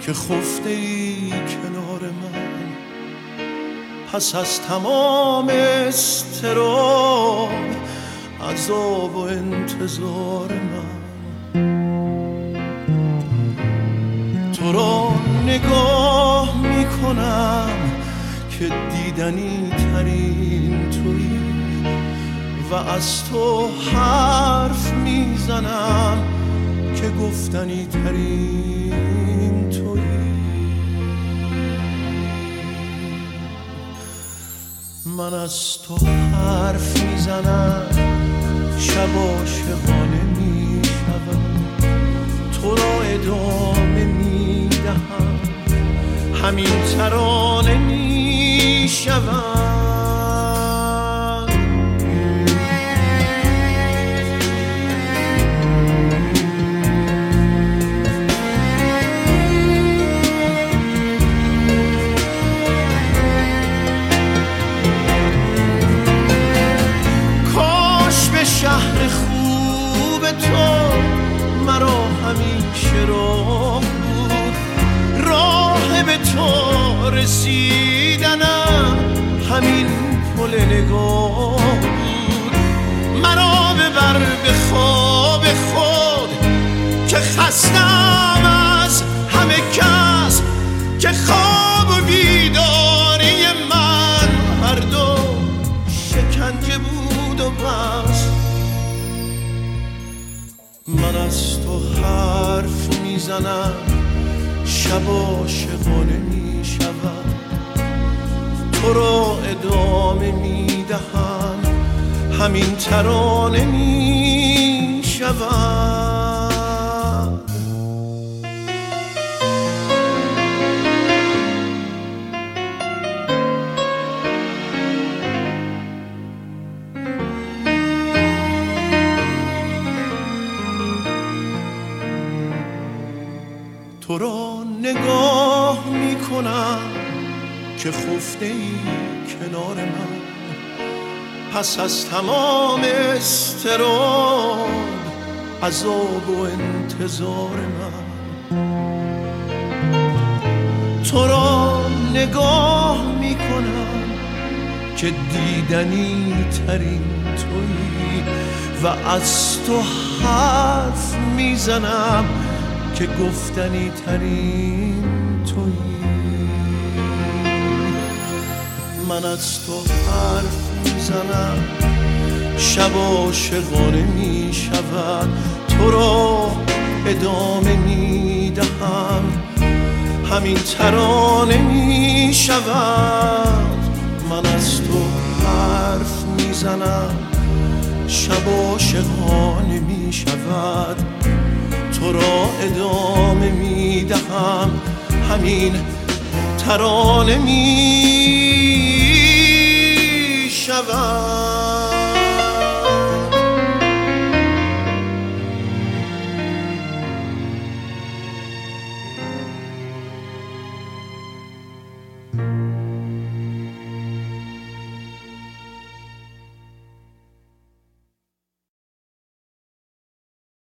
که خفته ای کنار من. پس از تمام اضطراب، عذاب و انتظار من، تو را نگاه میکنم که دیدنی ترین تویی و از تو حرف میزنم که گفتنی ترین تویی. من از تو حرف میزنم، شب عاشقانه میشوم، تو را ادامه میدهم، همین ترانه میشوم. شهر خوب تو مرا همیشه راه بود، راه به تو رسیدنم همین پل نگاه بود. مرا ببر به خواب خود که خستم از همه کس، که خواب و بیداری من هر دو شکنجه بود و بس. من از تو حرف میزنم، شب عاشقانه میشوم، تو را ادامه میدهم، همین ترانه میشوم. تو را نگاه میکنم که خفته ای کنار من. پس از تمام اضطراب، عذاب و انتظار من، تو را نگاه میکنم که دیدنی ترین تویی و از تو حرف میزنم که گفتنی ترین تویی. من از تو حرف میزنم، شب عاشقانه میشود، تو را ادامه میدهم، همین ترانه میشود. من از تو حرف میزنم، شب عاشقانه میشود، تو را ادامه میدهم، همین ترانه میشود.